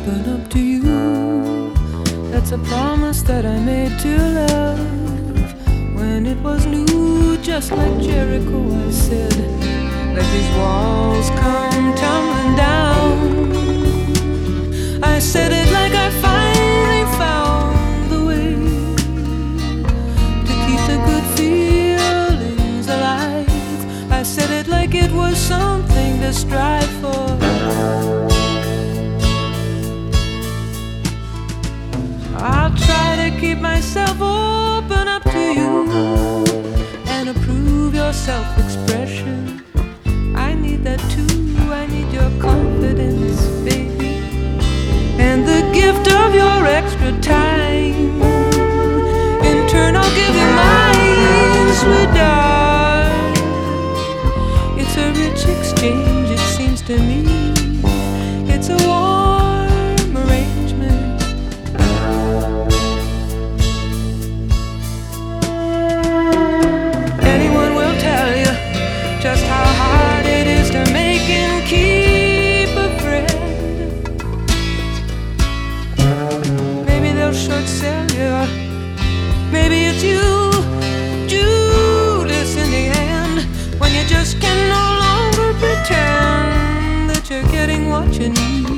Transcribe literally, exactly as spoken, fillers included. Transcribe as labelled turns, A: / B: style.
A: open up to you. That's a promise that I made to love when it was new, just like Jericho. I said, let these walls come tumbling down. I said it like I finally found the way to keep the good feelings alive. I said it like it was something to strive for. I'll try to keep myself open up to you and approve your self-expression. I need that too, I need your confidence, baby, and the gift of your extra time. In turn I'll give you mine, sweet darling. It's a rich exchange, it seems to me. It's a warm arrangement. Anyone will tell you just how hard it is to make and keep a friend. Maybe they'll short sell you, maybe it's you, Judas, in the end, when you just can no longer pretend that you're getting what you need.